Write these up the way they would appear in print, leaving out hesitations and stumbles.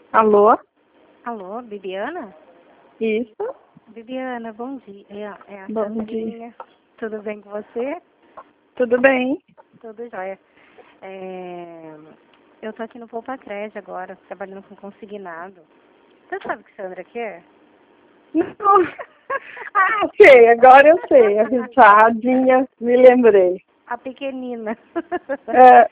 Alô? Alô, Bibiana? Isso. Bibiana, bom dia. É a Bom Sandrinha. Tudo bem com você? Tudo bem? Tudo jóia. Eu tô aqui no Poupacred agora, trabalhando com consignado. Você sabe o que Sandra quer? Não. Ah, sei, agora eu sei. A risadinha, me lembrei. A pequenina. É.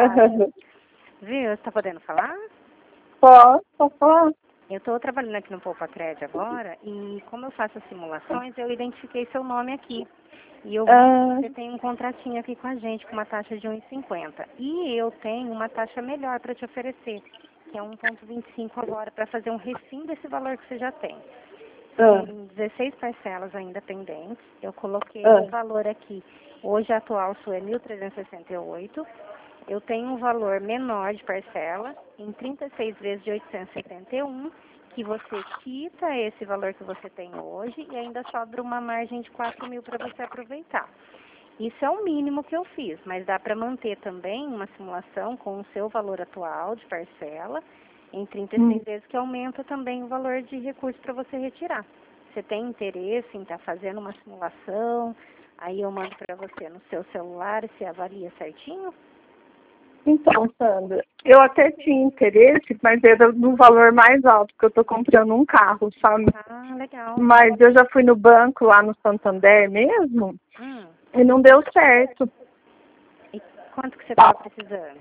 Viu? Você tá podendo falar? Posso falar? Eu estou trabalhando aqui no Poupacred agora e como eu faço as simulações, eu identifiquei seu nome aqui. E eu vi que você tem um contratinho aqui com a gente, com uma taxa de 1,50. E eu tenho uma taxa melhor para te oferecer, que é 1,25 agora, para fazer um refim desse valor que você já tem. Tem 16 parcelas ainda pendentes. Eu coloquei o valor aqui. Hoje, a atual sua é 1.368. Eu tenho um valor menor de parcela, em 36 vezes de 871, que você quita esse valor que você tem hoje e ainda sobra uma margem de 4.000 para você aproveitar. Isso é o mínimo que eu fiz, mas dá para manter também uma simulação com o seu valor atual de parcela, em 36 vezes, que aumenta também o valor de recurso para você retirar. Você tem interesse em estar fazendo uma simulação, aí eu mando para você no seu celular e você avalia certinho? Então, Sandra, eu até tinha interesse, mas era no valor mais alto, porque eu estou comprando um carro, sabe? Ah, legal. Mas eu já fui no banco lá no Santander mesmo e não deu certo. E quanto que você estava precisando?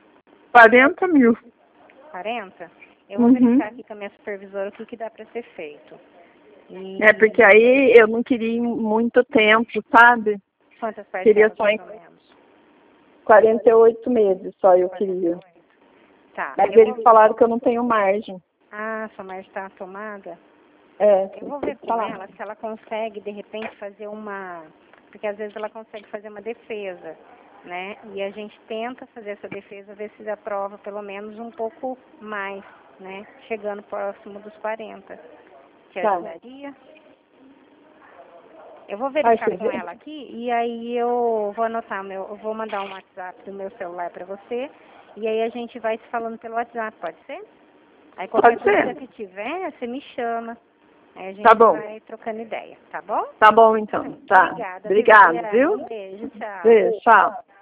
40 mil. 40? Eu vou verificar aqui com a minha supervisora o que dá para ser feito. É, porque aí eu não queria ir muito tempo, sabe? Quantas Queria parcelas, só mais em ou menos? 48 meses só eu queria. Tá. Mas eles falaram que eu não tenho margem. Ah, sua margem está tomada? É, Eu vou ver com ela se ela consegue, de repente, fazer uma... Porque às vezes ela consegue fazer uma defesa, né? E a gente tenta fazer essa defesa, ver se aprova pelo menos um pouco mais, né? Chegando próximo dos 40. Te ajudaria? Eu vou verificar com ela aqui e aí eu vou anotar, eu vou mandar um WhatsApp do meu celular para você e aí a gente vai se falando pelo WhatsApp, pode ser? Aí qualquer dúvida que tiver, você me chama. Aí a gente vai trocando ideia, tá bom? Tá bom, então. Tá. Obrigada. Obrigada, viu? Um beijo, tchau. Beijo, tchau.